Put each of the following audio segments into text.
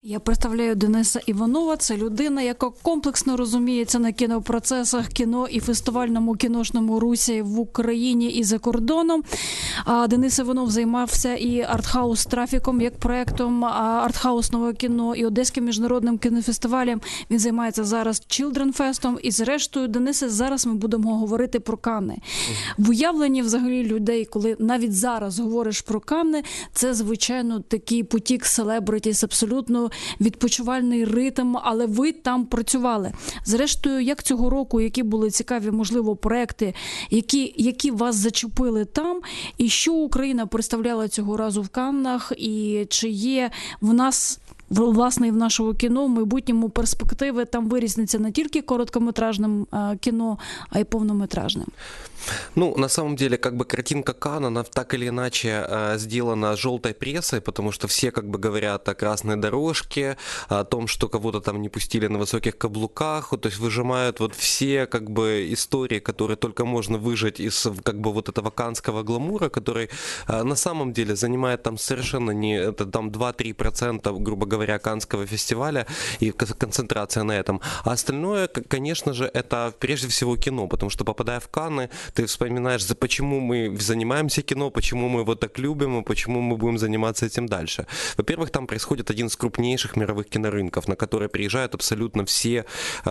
Я представляю Дениса Іванова. Це людина, яка комплексно розуміється на кінопроцесах, кіно і фестивальному кіношному русі в Україні і за кордоном. Денис Іванов займався і артхаус-трафіком, як проєктом артхаусного кіно, і Одеським міжнародним кінофестивалем. Він займається зараз Children Fest'ом. І зрештою, Денисе, зараз ми будемо говорити про Канни. В уявленні взагалі людей, коли навіть зараз говориш про Канни, це, звичайно, такий потік селебритіс, абсолютно відпочивальний ритм, але ви там працювали. Зрештою, як цього року, які були цікаві, можливо, проекти, які вас зачепили там, і що Україна представляла цього разу в Каннах, і чи є в нас, власне, і в нашого кіно в майбутньому перспективи там вирізниться не тільки короткометражним кіно, а й повнометражним? Ну, на самом деле, как бы картинка Канн, она так или иначе сделана желтой прессой, потому что все как бы говорят о красной дорожке, о том, что кого-то там не пустили на высоких каблуках, то есть выжимают вот все как бы истории, которые только можно выжать из как бы вот этого каннского гламура, который на самом деле занимает там совершенно не, это там 2-3%, грубо говоря, Каннского фестиваля и концентрация на этом. А остальное, конечно же, это прежде всего кино, потому что, попадая в Канны, ты вспоминаешь, почему мы занимаемся кино, почему мы его так любим, и почему мы будем заниматься этим дальше. Во-первых, там происходит один из крупнейших мировых кинорынков, на который приезжают абсолютно все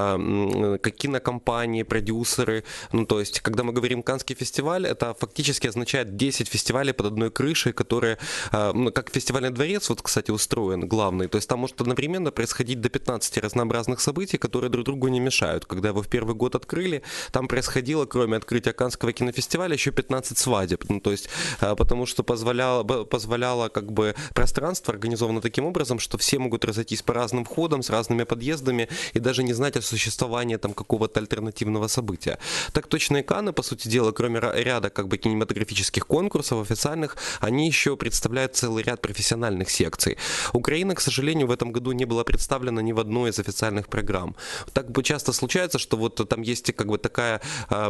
кинокомпании, продюсеры. Ну, то есть, когда мы говорим Каннский фестиваль, это фактически означает 10 фестивалей под одной крышей, которые, как фестивальный дворец, вот, кстати, устроен, главный. То есть, там может одновременно происходить до 15 разнообразных событий, которые друг другу не мешают. Когда его в первый год открыли, там происходило, кроме открытия Каннского кинофестиваля, еще 15 свадеб. Ну, то есть, потому что позволяло как бы пространство организовано таким образом, что все могут разойтись по разным входам, с разными подъездами и даже не знать о существовании там какого-то альтернативного события. Так точно и Канны, по сути дела, кроме ряда как бы кинематографических конкурсов официальных, они еще представляют целый ряд профессиональных секций. Украина, к сожалению, в этом году не была представлена ни в одной из официальных программ. Так бы часто случается, что вот там есть как бы такая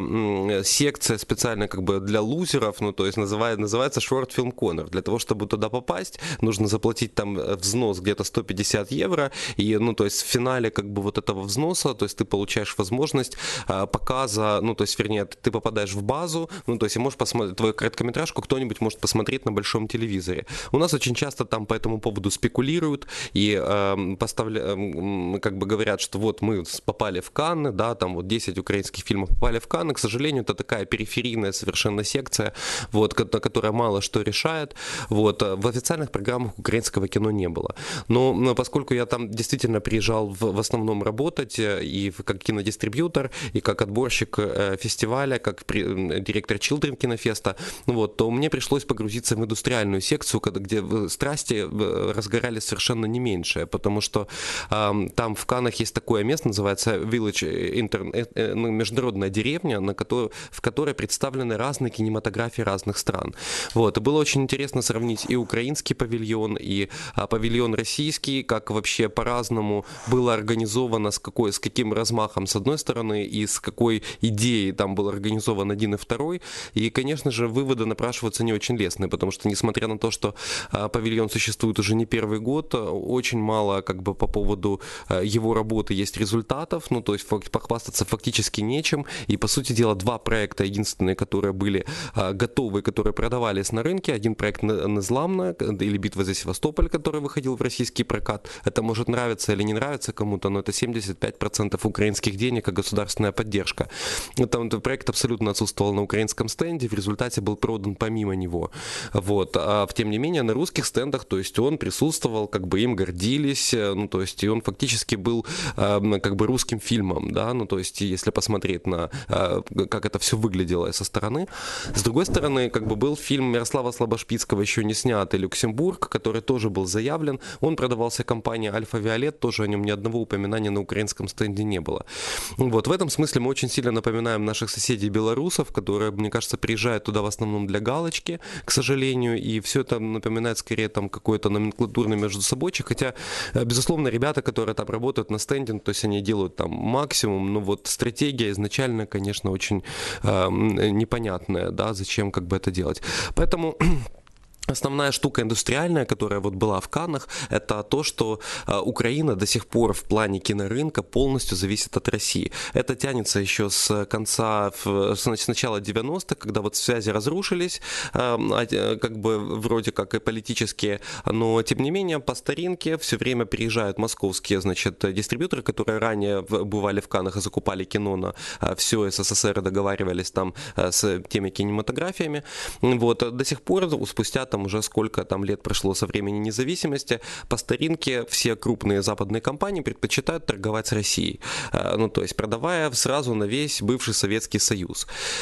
секция специально как бы для лузеров, ну то есть называется Short Film Corner. Для того, чтобы туда попасть, нужно заплатить там взнос где-то 150 евро, и, ну то есть в финале как бы вот этого взноса, то есть ты получаешь возможность показа, ну то есть вернее ты попадаешь в базу, ну то есть и можешь посмотреть твою короткометражку, кто-нибудь может посмотреть на большом телевизоре. У нас очень часто там по этому поводу спекулируют и как бы говорят, что вот мы попали в Канны, да, там вот 10 украинских фильмов попали в Канны. К сожалению, это такая периферийная совершенно секция, вот, которая мало что решает. Вот. В официальных программах украинского кино не было. Но поскольку я там действительно приезжал в основном работать и как кинодистрибьютор, и как отборщик фестиваля, как директор Children кинофеста, вот, то мне пришлось погрузиться в индустриальную секцию, где страсти разгорались совершенно не меньшее, потому что там в Каннах есть такое место, называется Village, международная деревня, в которой представлены разные кинематографии разных стран. Вот. И было очень интересно сравнить и украинский павильон, и павильон российский, как вообще по-разному было организовано, с каким размахом с одной стороны, и с какой идеей там был организован один и второй. И, конечно же, выводы напрашиваются не очень лестные, потому что, несмотря на то, что павильон существует уже не первый год, очень мало как бы по поводу его работы есть результатов, ну, то есть похвастаться фактически нечем, и, по сути дела, два проекта единственные, которые были готовы, которые продавались на рынке. Один проект «Незламна» или «Битва за Севастополь», который выходил в российский прокат. Это может нравиться или не нравиться кому-то, но это 75% украинских денег и государственная поддержка. Этот проект абсолютно отсутствовал на украинском стенде, в результате был продан помимо него. Вот. А тем не менее, на русских стендах, то есть он присутствовал, как бы им гордились, ну, то есть и он фактически был как бы русским фильмом, да, ну, то есть если посмотреть на как это все выглядело со стороны. С другой стороны, как бы был фильм Мирослава Слабошпицкого, еще не снятый, «Люксембург», который тоже был заявлен. Он продавался компанией «Альфа Виолет», тоже о нем ни одного упоминания на украинском стенде не было. Вот, в этом смысле мы очень сильно напоминаем наших соседей белорусов, которые, мне кажется, приезжают туда в основном для галочки, к сожалению, и все это напоминает скорее там какой-то номенклатурный междусобойчик, хотя, безусловно, ребята, которые там работают на стенде, то есть они делают там максимум, но вот стратегия изначально, конечно, очень непонятная, да, зачем как бы это делать. Поэтому Основная штука индустриальная, которая вот была в Каннах, это то, что Украина до сих пор в плане кинорынка полностью зависит от России. Это тянется еще с конца, с начала 90-х, когда вот связи разрушились, как бы вроде как и политические, но тем не менее по старинке все время приезжают московские, значит, дистрибьюторы, которые ранее бывали в Каннах и закупали кино на все СССР и договаривались там с теми кинематографиями. Вот, до сих пор, спустя там уже сколько там лет прошло со времени независимости, по старинке все крупные западные компании предпочитают торговать с Россией. Ну, то есть продавая сразу на весь бывший Советский Союз.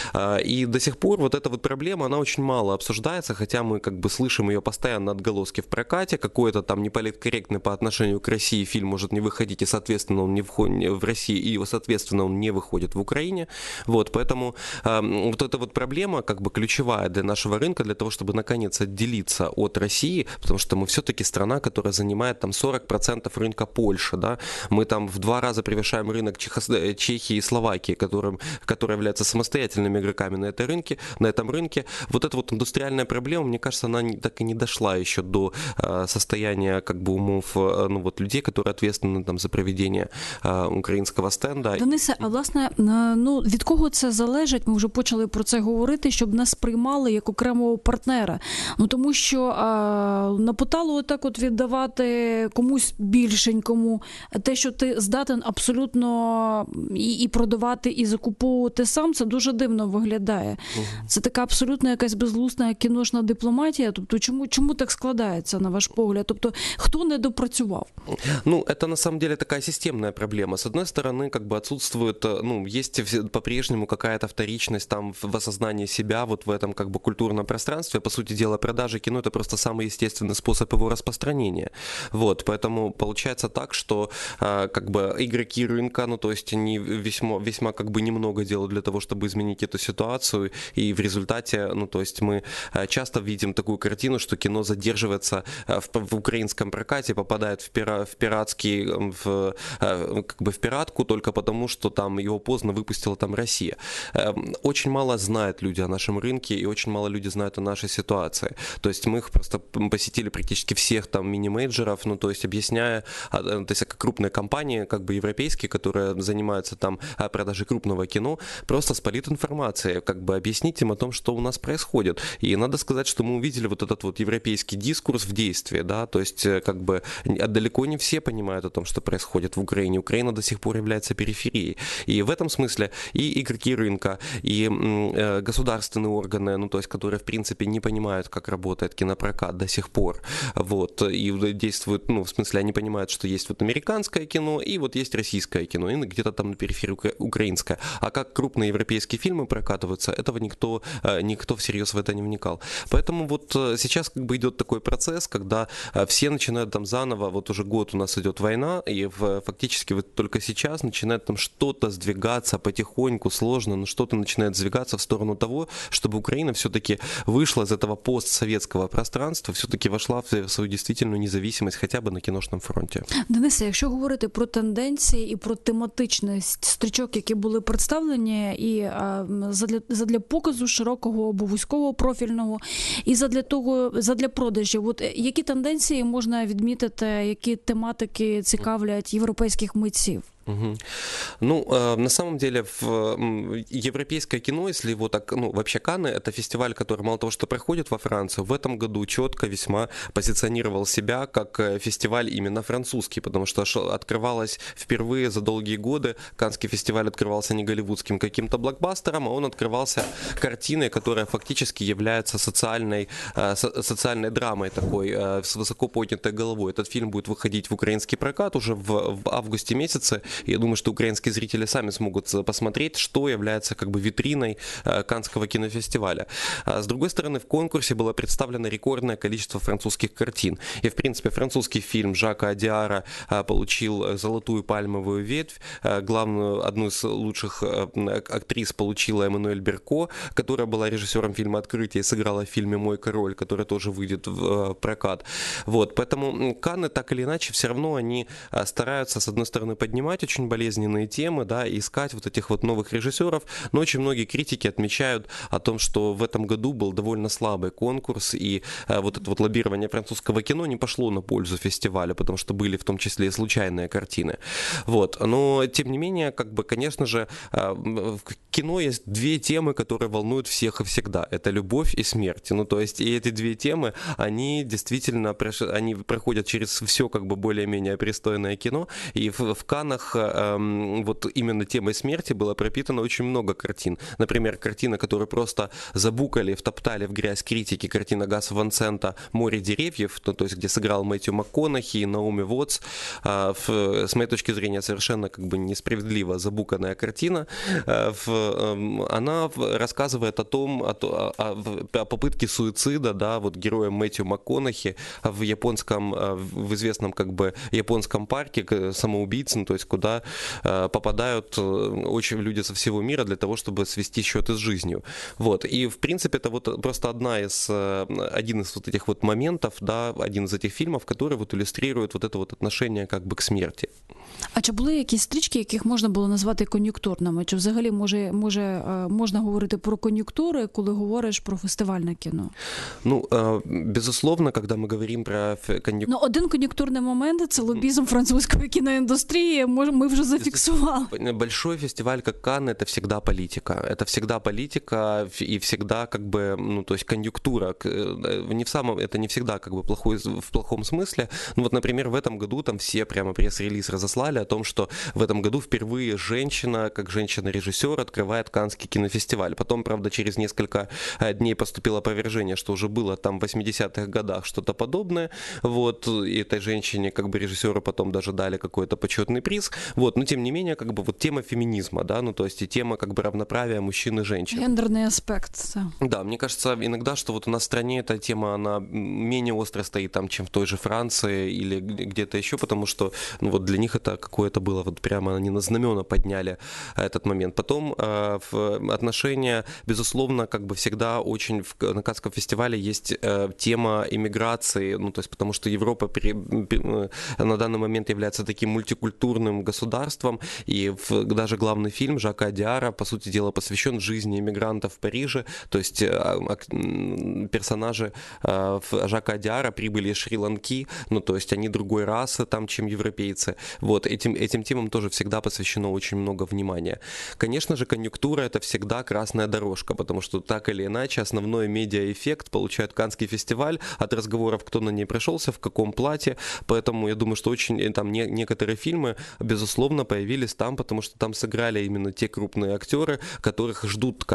И до сих пор вот эта вот проблема, она очень мало обсуждается, хотя мы как бы слышим ее постоянно отголоски в прокате, какой-то там неполиткорректный по отношению к России фильм может не выходить, и, соответственно, он не входит в России, и, соответственно, он не выходит в Украине. Вот, поэтому вот эта вот проблема как бы ключевая для нашего рынка, для того, чтобы наконец отделиться от России, потому что мы все-таки страна, которая занимает там 40% рынка Польши, да, мы там в 2 раза превышаем рынок Чехии и Словакии, которые являются самостоятельными игроками на этом рынке. Вот эта вот индустриальная проблема, мне кажется, она так и не дошла еще до состояния как бы умов, ну вот людей, которые ответственны там за проведение українського стенда. Денисе, а власне, ну від кого це залежить? Ми вже почали про це говорити, щоб нас приймали як окремого партнера. Ну тому що на поталу отак от віддавати комусь більшенькому те, що ти здатен абсолютно і продавати, і закуповувати сам, це дуже дивно виглядає. Це така абсолютно якась безглузна кіношна дипломатія. Тобто чому так складається, на ваш погляд? Тобто хто не допрацював? Ну, это на самом деле такая системная проблема. С одной стороны, как бы отсутствует, ну, есть по-прежнему какая-то вторичность там в осознании себя вот в этом как бы культурном пространстве. По сути дела, продажи кино — это просто самый естественный способ его распространения. Вот, поэтому получается так, что как бы игроки рынка, ну, то есть они весьма как бы немного делают для того, чтобы изменить эту ситуацию, и в результате, ну, то есть мы часто видим такую картину, что кино задерживается в украинском прокате, попадает в пиратский, как бы в пиратку только потому, что там его поздно выпустила там Россия. Очень мало знают люди о нашем рынке, и очень мало людей знают о нашей ситуации. То есть мы их просто посетили практически всех там мини-мейджеров, ну, то есть объясняя, то есть как крупные компании, как бы европейские, которые занимаются там продажей крупного кино, просто с политинформацией, как бы объяснить им о том, что у нас происходит. И надо сказать, что мы увидели вот этот вот европейский дискурс в действии, да, то есть как бы далеко не все понимают о том, что происходит в Украине. Украина до сих пор является периферией. И в этом смысле и игроки рынка, и государственные органы, ну, то есть которые в принципе не понимают, как работает кинопрокат до сих пор, вот, и действуют, ну, в смысле они понимают, что есть вот американское кино, и вот есть российское кино, и где-то там на периферии украинское. А как крупные европейские фильмы прокатываются, этого никто всерьез в это не вникал. Поэтому вот сейчас как бы идет такой процесс, когда все начинают там заново, вот уже год у нас идет война, и фактически вот только сейчас начинает там что-то сдвигаться потихоньку, сложно, но что-то начинает сдвигаться в сторону того, чтобы Украина все-таки вышла из этого постсоветского пространства, все-таки вошла в свою действительную независимость хотя бы на кіношному фронті. Денисе, якщо говорити про тенденції і про тематичність стрічок, які були представлені, і задля показу широкого або вузького профільного, і задля продажів, от які тенденції можна відмітити, які тематики цікавлять європейських митців? Угу. Ну, на самом деле, европейское кино, если его так, ну, вообще Канны, это фестиваль, который мало того, что проходит во Францию, в этом году четко весьма позиционировал себя как фестиваль именно французский, потому что открывалось впервые за долгие годы, Каннский фестиваль открывался не голливудским каким-то блокбастером, а он открывался картиной, которая фактически является социальной драмой такой, с высоко поднятой головой. Этот фильм будет выходить в украинский прокат уже в августе месяце. Я думаю, что украинские зрители сами смогут посмотреть, что является как бы витриной Каннского кинофестиваля. С другой стороны, в конкурсе было представлено рекордное количество французских картин. И, в принципе, французский фильм Жака Одиара получил «Золотую пальмовую ветвь». Одну из лучших актрис получила Эммануэль Берко, которая была режиссером фильма «Открытие» и сыграла в фильме «Мой король», который тоже выйдет в прокат. Вот, поэтому Канны так или иначе все равно они стараются, с одной стороны, поднимать очень болезненные темы, да, и искать вот этих вот новых режиссеров, но очень многие критики отмечают о том, что в этом году был довольно слабый конкурс, и вот это вот лоббирование французского кино не пошло на пользу фестиваля, потому что были в том числе и случайные картины. Вот. Но, тем не менее, как бы, конечно же, в кино есть две темы, которые волнуют всех и всегда. Это любовь и смерть. Ну, то есть, и эти две темы, они действительно они проходят через все как бы более-менее пристойное кино, и в Каннах вот именно темой смерти было пропитано очень много картин. Например, картина, которую просто забукали, втоптали в грязь критики, картина Гаса Ван Сента «Море деревьев», то есть где сыграл Мэтью МакКонахи и Наоми Уотс. С моей точки зрения, совершенно как бы несправедливо забуканная картина. Она рассказывает о том, о попытке суицида, да, вот героя Мэтью МакКонахи в известном как бы японском парке самоубийц, то есть куда попадают очень люди со всего мира для того, чтобы свести счеты с жизнью. Вот. И, в принципе, это вот просто один из вот этих вот моментов, да, один из этих фильмов, который вот иллюстрирует вот это вот отношение как бы к смерти. А чи були якісь стрічки, яких можна було назвати кон'юнктурними? Чи взагалі можна говорити про кон'юнктури, коли говориш про фестивальне кіно? Ну, безусловно, когда мы говорим про конъюнктуру... Ну, один кон'юнктурний момент – це лобізм французької кіноіндустрії, ми вже зафіксували. Большой фестиваль, как Канны, это всегда политика. Это всегда политика и всегда как бы, ну, то есть конъюнктура. Это не всегда как бы в плохом смысле. Ну, вот, например, в этом году там все прямо пресс-релиз разослали о том, что в этом году впервые женщина, как женщина-режиссер, открывает Каннский кинофестиваль. Потом, правда, через несколько дней поступило опровержение, что уже было там в 80-х годах что-то подобное. Вот, и этой женщине, как бы режиссеру потом даже дали какой-то почетный приз. Вот, но тем не менее, как бы вот тема феминизма, да, ну то есть и тема как бы равноправия мужчин и женщин. Гендерный аспект, да. Да, мне кажется иногда, что вот у нас в стране эта тема, она менее остро стоит там, чем в той же Франции или где-то еще, потому что, ну вот для них это какое-то было, вот прямо они на знамена подняли этот момент. Потом отношения, безусловно, как бы всегда очень на Каннском фестивале есть тема иммиграции, ну то есть потому что Европа на данный момент является таким мультикультурным государством, и даже главный фильм Жака Диара, по сути дела, посвящен жизни иммигрантов в Париже, то есть персонажи Жака Диара прибыли из Шри-Ланки, ну то есть они другой расы там, чем европейцы. Вот, этим темам тоже всегда посвящено очень много внимания. Конечно же, конъюнктура — это всегда красная дорожка, потому что так или иначе основной медиаэффект получает Каннский фестиваль от разговоров, кто на ней пришелся, в каком платье, поэтому я думаю, что очень там некоторые фильмы, безусловно, появились там, потому что там сыграли именно те крупные актеры, которых ждут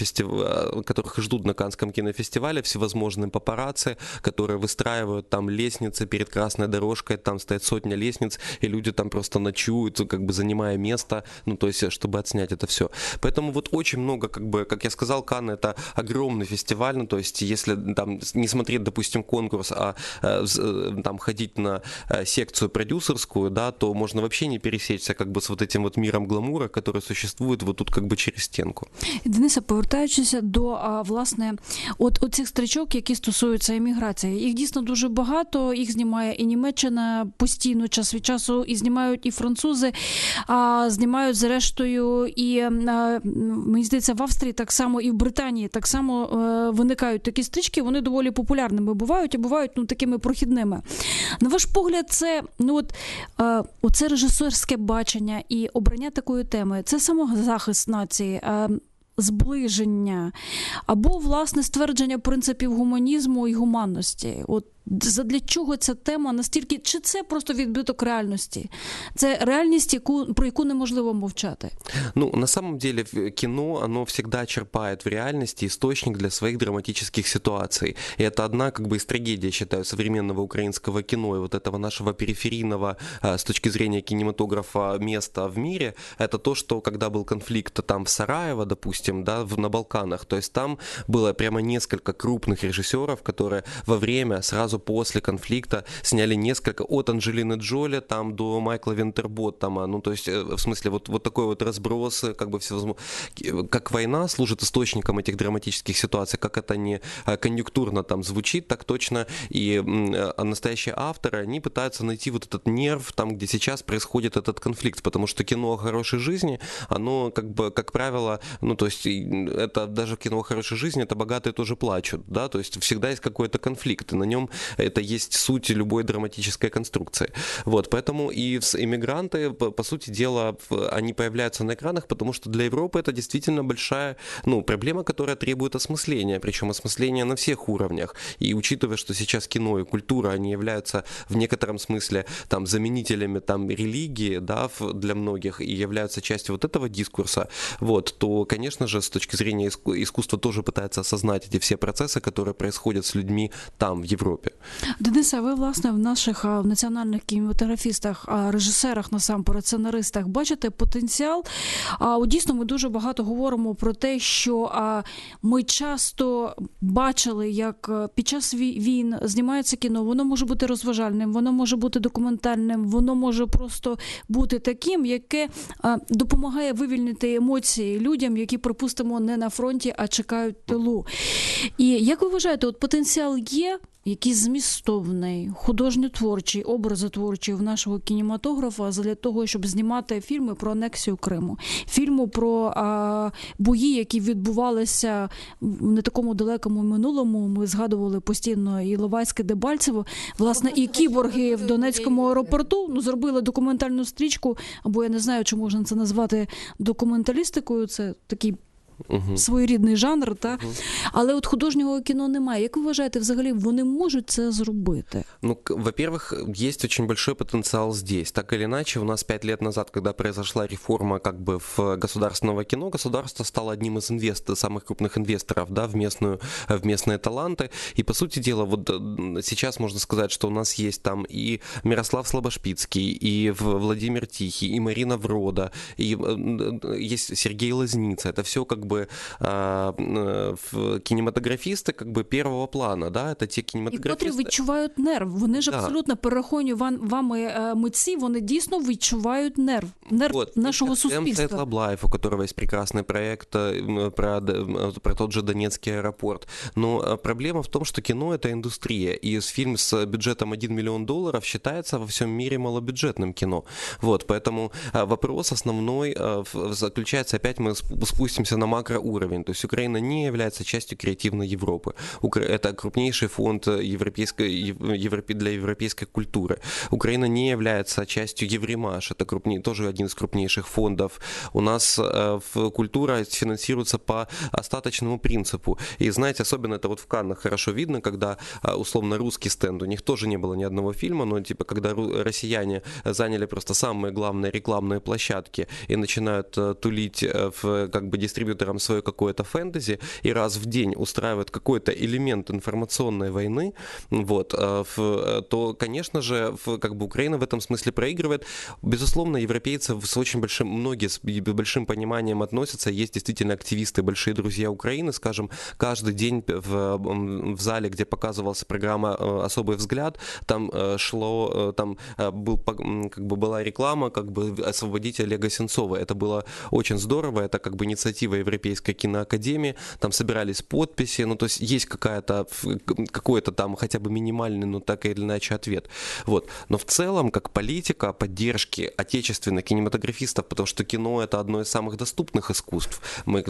на Каннском кинофестивале, всевозможные папарацци, которые выстраивают там лестницы перед красной дорожкой, там стоит сотня лестниц, и люди там просто ночуют, как бы занимая место, ну то есть чтобы отснять это все. Поэтому вот очень много, как бы, как я сказал, Канны — это огромный фестиваль, ну то есть если там не смотреть, допустим, конкурс, а там ходить на секцию продюсерскую, да, то можно вообще не пересечься как бы с вот этим вот миром гламура, который существует вот тут как бы через стінку. Денисе, повертаючись до, власне, от цих стрічок, які стосуються еміграції, їх дійсно дуже багато, їх знімає і Німеччина постійно, час від часу, і знімають і французи, знімають зрештою і, мені здається, в Австрії так само, і в Британії так само виникають такі стрічки, вони доволі популярними бувають, і бувають, ну, такими прохідними. На ваш погляд, це, ну, оце режисерське бачення і обрання такої теми, це самозахист нації, зближення, або, власне, ствердження принципів гуманізму і гуманності. От задля чого ця тема настільки, чи це просто відбиток реальності? Це реальність, про яку неможливо мовчати. Ну, на самом деле, кино, оно всегда черпает в реальности источник для своих драматических ситуаций. И это одна, как бы, из трагедий, я считаю, современного украинского кино и вот этого нашего периферийного, с точки зрения кинематографа, места в мире, это то, что когда был конфликт там в Сараево, допустим, да, на Балканах, то есть там было прямо несколько крупных режиссеров, которые во время сразу сразу после конфликта сняли несколько, от Анджелины Джоли там до Майкла Винтерботтома, ну, то есть, в смысле, вот такой вот разброс, как бы всевозможно, как война служит источником этих драматических ситуаций, как это не конъюнктурно там звучит, так точно и настоящие авторы, они пытаются найти вот этот нерв там, где сейчас происходит этот конфликт, потому что кино о хорошей жизни, оно как бы, как правило, ну, то есть, это даже кино о хорошей жизни, это богатые тоже плачут, да, то есть всегда есть какой-то конфликт, и на нем это есть суть любой драматической конструкции. Вот, поэтому и иммигранты, по сути дела, они появляются на экранах, потому что для Европы это действительно большая, ну, проблема, которая требует осмысления, причем осмысления на всех уровнях. И учитывая, что сейчас кино и культура, они являются в некотором смысле там заменителями там религии, да, для многих, и являются частью вот этого дискурса, вот, то, конечно же, с точки зрения искусства тоже пытается осознать эти все процессы, которые происходят с людьми там, в Європі. Денисе, ви, власне, в наших національних кінематографістах, режисерах, насамперед, сценаристах бачите потенціал? Дійсно, ми дуже багато говоримо про те, що ми часто бачили, як під час війн знімається кіно, воно може бути розважальним, воно може бути документальним, воно може просто бути таким, яке допомагає вивільнити емоції людям, які, припустимо, не на фронті, а чекають в тилу. І як ви вважаєте, от потенціал є, якийсь змістовний, художньо-творчий, образотворчий в нашого кінематографа для того, щоб знімати фільми про анексію Криму, фільми про бої, які відбувалися в не такому далекому минулому. Ми згадували постійно і Іловайське, Дебальцево, власне, і кіборги в Донецькому аеропорту, ну, зробили документальну стрічку, або я не знаю, чи можна це назвати документалістикою, це такий своєрідний жанр, та? Але от художнього кіно немає. Як ви вважаєте, взагалі, вони можуть це зробити? Ну, во-первых, есть очень большой потенциал здесь. Так или иначе, у нас 5 лет назад, когда произошла реформа как бы в государственного кино, государство стало одним из самых крупных инвесторов, да, в местные таланты. И, по сути дела, вот сейчас можно сказать, что у нас есть там и Мирослав Слабошпицкий, и Владимир Тихий, и Марина Врода, и есть Сергей Лазница. Это все как бы кинематографисты как бы первого плана, да, это те кинематографисты. І котрі відчувають нерв. Вони ж абсолютно, перераховані вами митці, вони дійсно відчувають нерв вот, нашого суспільства. Сайт Лаблаев, у которого есть прекрасный проект про тот же Донецкий аэропорт. Но проблема в том, что кино — это индустрия, и фильм с бюджетом $1 миллион считается во всем мире малобюджетным кино. Вот, поэтому вопрос основной заключается, опять мы спустимся на макроуровень, то есть Украина не является частью креативной Европы. Это крупнейший фонд для европейской культуры. Украина не является частью Евремаш, это тоже один из крупнейших фондов. У нас культура финансируется по остаточному принципу. И знаете, особенно это вот в Каннах хорошо видно, когда условно русский стенд, у них тоже не было ни одного фильма, но типа когда россияне заняли просто самые главные рекламные площадки и начинают тулить как бы дистрибьюторам свое какое-то фэнтези и раз в день устраивают какой-то элемент информационной войны, вот, то, конечно же, как бы Украина в этом смысле проигрывает. Безусловно, европейцы многие с большим пониманием относятся. Есть действительно активисты, большие друзья Украины, скажем, каждый день в зале, где показывалась программа «Особый взгляд», там была реклама, как бы «Освободите Олега Сенцова». Это было очень здорово, это как бы инициатива Европейской киноакадемии, там собирались подписи, ну то есть есть какой-то там хотя бы минимальный, но так или иначе ответ. Вот. Но в целом, как политика поддержки отечественных кинематографистов, потому что кино — это одно из самых доступных искусств.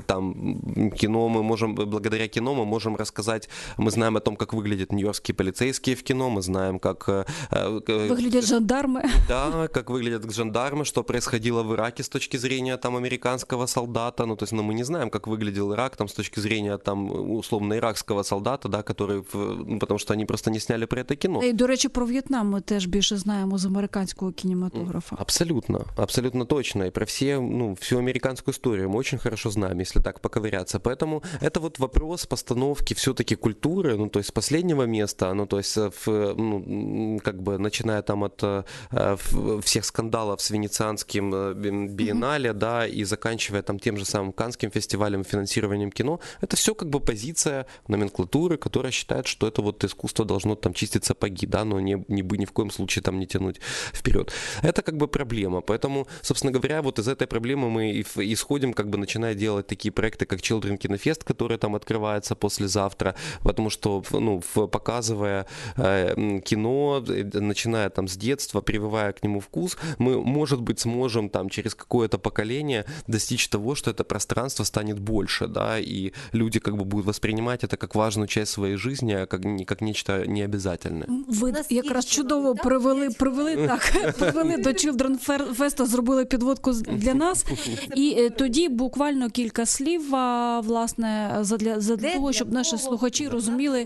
Благодаря кино мы можем рассказать, мы знаем о том, как выглядят нью-йоркские полицейские в кино, мы знаем, как выглядят жандармы. Да, как выглядят жандармы, что происходило в Ираке с точки зрения там американского солдата, ну то есть мы не знаем, как выглядел Ирак там с точки зрения там условно иракского солдата, да, который, потому что они просто не сняли про это кино. І, до речі, про В'єтнам ми теж більше знаємо з американського кінематографа. Абсолютно точно. И про всю американскую историю мы очень хорошо знаем, если так поковыряться. Поэтому это вот вопрос постановки все-таки культуры, ну то есть с последнего места, ну то есть как бы начиная там от всех скандалов с венецианским биеннале, да, и заканчивая там тем же самым Каннским фестивалем, фестивалем, финансированием кино, это все как бы позиция номенклатуры, которая считает, что это вот искусство должно там чистить сапоги, да, но ни в коем случае там не тянуть вперед. Это как бы проблема, поэтому, собственно говоря, вот из этой проблемы мы исходим, как бы начиная делать такие проекты, как Children Кинофест, который там открывается послезавтра, потому что, ну, показывая кино, начиная там с детства, прививая к нему вкус, мы, может быть, сможем там через какое-то поколение достичь того, что это пространство станет больше, да, и люди как бы будут воспринимать это как важную часть своей жизни, а как нечто необязательне. Ви якраз чудово привели до Children Fest, зробили підводку для нас. І тоді буквально кілька слів, власне, для того, щоб наші слухачі розуміли.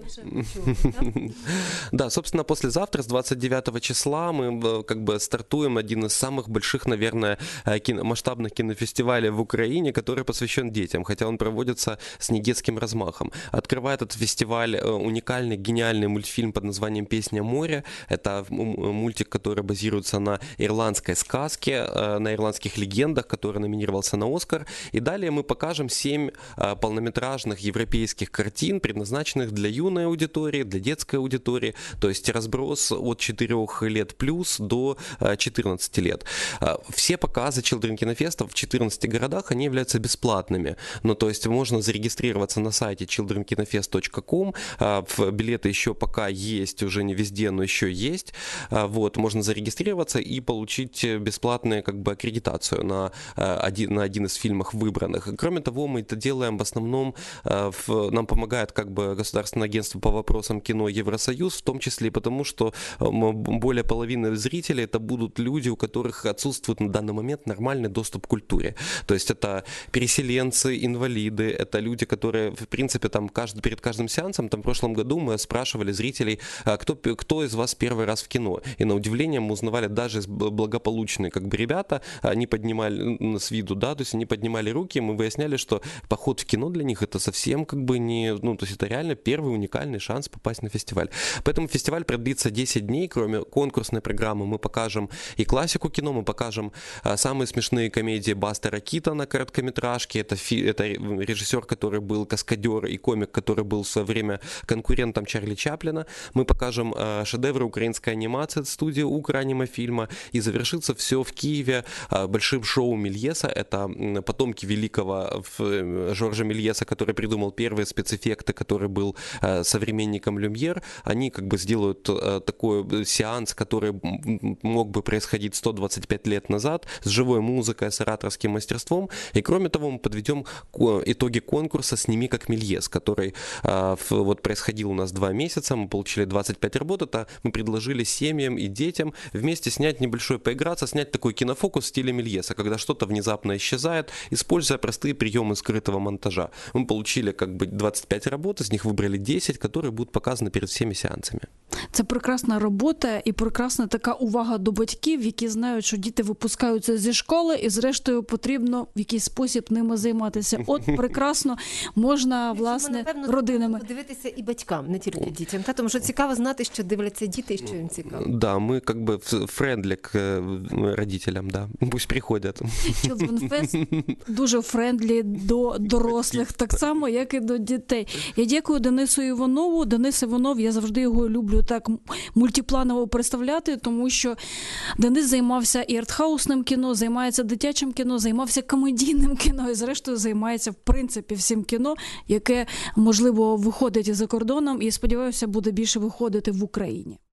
Да, собственно, послезавтра, с 29 числа, мы как бы стартуем один из самых больших, наверное, масштабных кинофестивалей в Украине, который посвящен детям, хотя он проводится с недетским размахом. Открывает этот фестиваль уникальный, гениальный мультфильм под названием «Песня моря». Это мультик, который базируется на ирландской сказке, на ирландских легендах, который номинировался на «Оскар». И далее мы покажем 7 полнометражных европейских картин, предназначенных для юной аудитории, для детской аудитории, то есть разброс от 4 лет плюс до 14 лет. Все показы Children Кинофеста в 14 городах, они являются бесплатными. Ну, то есть можно зарегистрироваться на сайте childrenkinofest.com. Билеты еще пока есть, уже не везде, но еще есть. Вот, можно зарегистрироваться и получить бесплатную как бы аккредитацию на один из фильмов выбранных. Кроме того, мы это делаем в основном, нам помогает как бы Государственное агентство по вопросам кино Евросоюз, в том числе и потому, что более половины зрителей это будут люди, у которых отсутствует на данный момент нормальный доступ к культуре. То есть это переселенцы, инвалиды, это люди, которые, в принципе, там перед каждым сеансом, там в прошлом году мы спрашивали зрителей, кто из вас первый раз в кино. И на удивление мы узнавали даже благополучные как бы ребята, они поднимали с виду, да, то есть они поднимали руки, мы выясняли, что поход в кино для них это совсем как бы не, ну, то есть это реально первый уникальный шанс попасть на фестиваль. Поэтому фестиваль продлится 10 дней, кроме конкурсной программы мы покажем и классику кино, мы покажем самые смешные комедии Бастера Китона, короткометражки, это режиссер, который был каскадер, и комик, который был в свое время конкурентом Чарли Чаплина. Мы покажем шедевры украинской анимации от студии «Украанимафильма», и завершится все в Киеве большим шоу Мельеса. Это потомки великого Жоржа Мельеса, который придумал первые спецэффекты, который был современником Люмьер. Они как бы сделают такой сеанс, который мог бы происходить 125 лет назад, с живой музыкой, с ораторским мастерством. И кроме того, мы подведем итоги конкурса «Сними как Мельес», который вот происходил у нас 2 месяца, мы получили 25 работ. Это мы предложили семьям и детям вместе снять небольшой, поиграться, снять такой кинофокус в стиле Мельеса, когда что-то внезапно исчезает, используя простые приемы скрытого монтажа. Мы получили как бы 25 работ, из них выбрали 10, которые будут показаны перед всеми сеансами. Це прекрасна робота і прекрасна така увага до батьків, які знають, що діти випускаються зі школи і зрештою потрібно в якийсь спосіб ними займатися. От прекрасно можна, власне, родинами. Дивитися і батькам, не тільки дітям. Тому що цікаво знати, що дивляться діти і що їм цікаво. Да, мы как бы френдли к родителям, да. Пусть приходять. Children Fest дуже френдлі до дорослих, так само, як і до дітей. Я дякую Денису Іванову. Денис Іванов, я завжди його люблю так мультипланово представляти, тому що Денис займався і артхаусним кіно, займається дитячим кіно, займався комедійним кіно і зрештою займається в принципі всім кіно, яке, можливо, виходить і за кордоном і, сподіваюся, буде більше виходити в Україні.